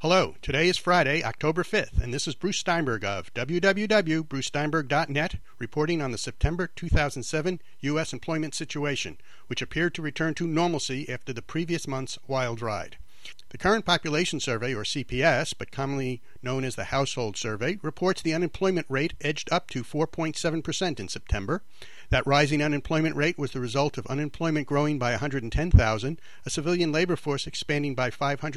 Hello, today is Friday, October 5th, and this is Bruce Steinberg of www.brucesteinberg.net reporting on the September 2007 U.S. employment situation, which appeared to return to normalcy after the previous month's wild ride. The Current Population Survey, or CPS, but commonly known as the Household Survey, reports the unemployment rate edged up to 4.7% in September. That rising unemployment rate was the result of unemployment growing by 110,000, a civilian labor force expanding by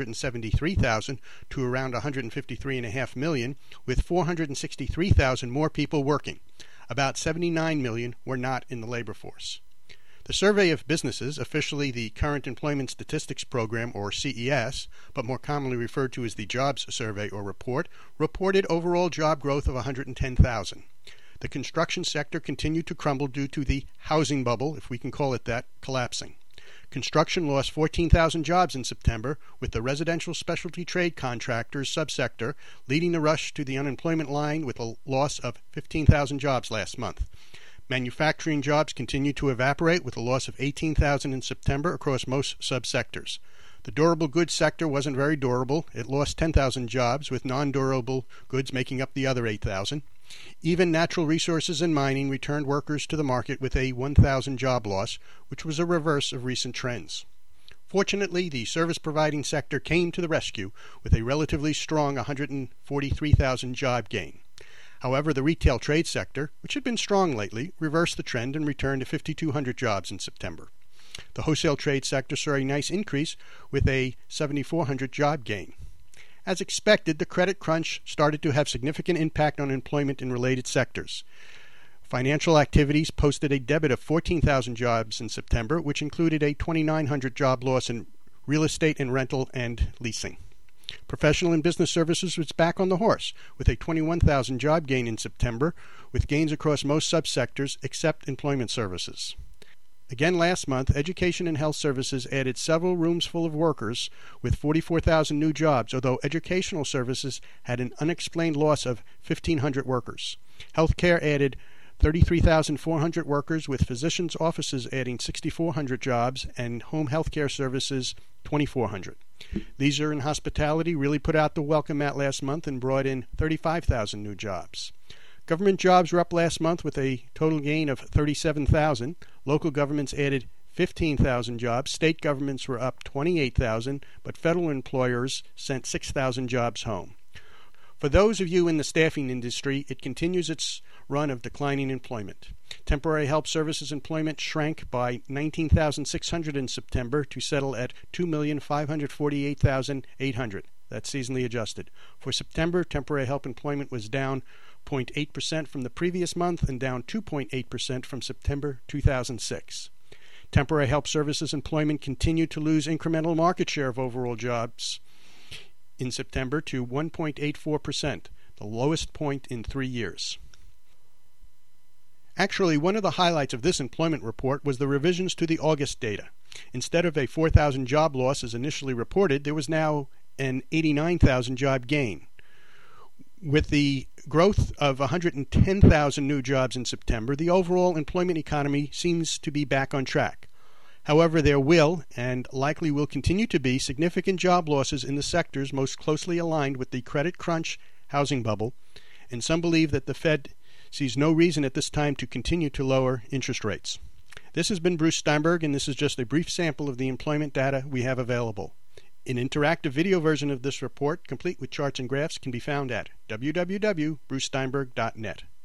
573,000 to around 153.5 million, with 463,000 more people working. About 79 million were not in the labor force. The Survey of Businesses, officially the Current Employment Statistics Program, or CES, but more commonly referred to as the Jobs Survey or Report, reported overall job growth of 110,000. The construction sector continued to crumble due to the housing bubble, if we can call it that, collapsing. Construction lost 14,000 jobs in September, with the residential specialty trade contractors subsector leading the rush to the unemployment line with a loss of 15,000 jobs last month. Manufacturing jobs continued to evaporate with a loss of 18,000 in September across most subsectors. The durable goods sector wasn't very durable. It lost 10,000 jobs, with non-durable goods making up the other 8,000. Even natural resources and mining returned workers to the market with a 1,000 job loss, which was a reverse of recent trends. Fortunately, the service-providing sector came to the rescue with a relatively strong 143,000 job gain. However, the retail trade sector, which had been strong lately, reversed the trend and returned to 5,200 jobs in September. The wholesale trade sector saw a nice increase with a 7,400 job gain. As expected, the credit crunch started to have significant impact on employment in related sectors. Financial activities posted a debit of 14,000 jobs in September, which included a 2,900 job loss in real estate and rental and leasing. Professional and business services was back on the horse, with a 21,000 job gain in September, with gains across most subsectors except employment services. Again last month, education and health services added several rooms full of workers with 44,000 new jobs, although educational services had an unexplained loss of 1,500 workers. Healthcare added 33,400 workers, with physicians' offices adding 6,400 jobs and home healthcare services 2,400. Leisure and hospitality really put out the welcome mat last month and brought in 35,000 new jobs. Government jobs were up last month with a total gain of 37,000. Local governments added 15,000 jobs. State governments were up 28,000, but federal employers sent 6,000 jobs home. For those of you in the staffing industry, it continues its run of declining employment. Temporary help services employment shrank by 19,600 in September to settle at 2,548,800. That's seasonally adjusted. For September, temporary help employment was down 0.8% from the previous month and down 2.8% from September 2006. Temporary help services employment continued to lose incremental market share of overall jobs in September to 1.84%, the lowest point in 3 years. Actually, one of the highlights of this employment report was the revisions to the August data. Instead of a 4,000 job loss as initially reported, there was now an 89,000 job gain. With the growth of 110,000 new jobs in September, the overall employment economy seems to be back on track. However, there will, and likely will continue to be, significant job losses in the sectors most closely aligned with the credit crunch housing bubble, and some believe that the Fed sees no reason at this time to continue to lower interest rates. This has been Bruce Steinberg, and this is just a brief sample of the employment data we have available. An interactive video version of this report, complete with charts and graphs, can be found at www.brucesteinberg.net.